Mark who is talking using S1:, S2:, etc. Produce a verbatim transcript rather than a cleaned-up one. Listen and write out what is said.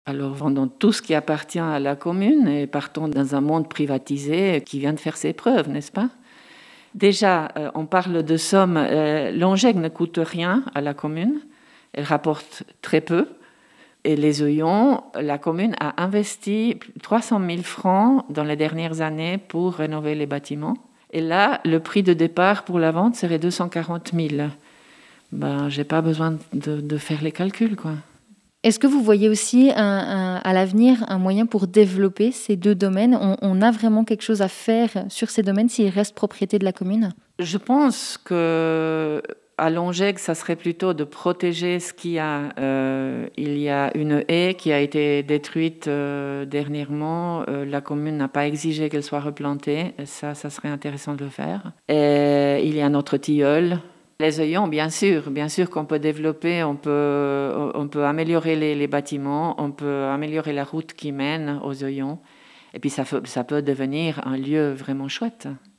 S1: Alors vendons tout ce qui appartient à la commune et partons dans un monde privatisé qui vient de faire ses preuves, n'est-ce pas ? Déjà, euh, on parle de sommes. Euh, Longègue ne coûte rien à la commune. Elle rapporte très peu. Et les Oyons, la commune a investi trois cent mille francs dans les dernières années pour rénover les bâtiments. Et là, le prix de départ pour la vente serait deux cent quarante mille. Ben, j'ai pas besoin de, de faire les calculs, quoi.
S2: Est-ce que vous voyez aussi un, un, à l'avenir un moyen pour développer ces deux domaines ? on, on a vraiment quelque chose à faire sur ces domaines s'ils restent propriété de la commune ?
S1: Je pense que à Longègue, ça serait plutôt de protéger ce qu'il y a. Euh, il y a une haie qui a été détruite euh, dernièrement. Euh, la commune n'a pas exigé qu'elle soit replantée. Ça, ça serait intéressant de le faire. Et il y a notre tilleul. Les Oyons, bien sûr, bien sûr qu'on peut développer, on peut, on peut améliorer les, les bâtiments, on peut améliorer la route qui mène aux Oyons. Et puis ça, ça peut devenir un lieu vraiment chouette.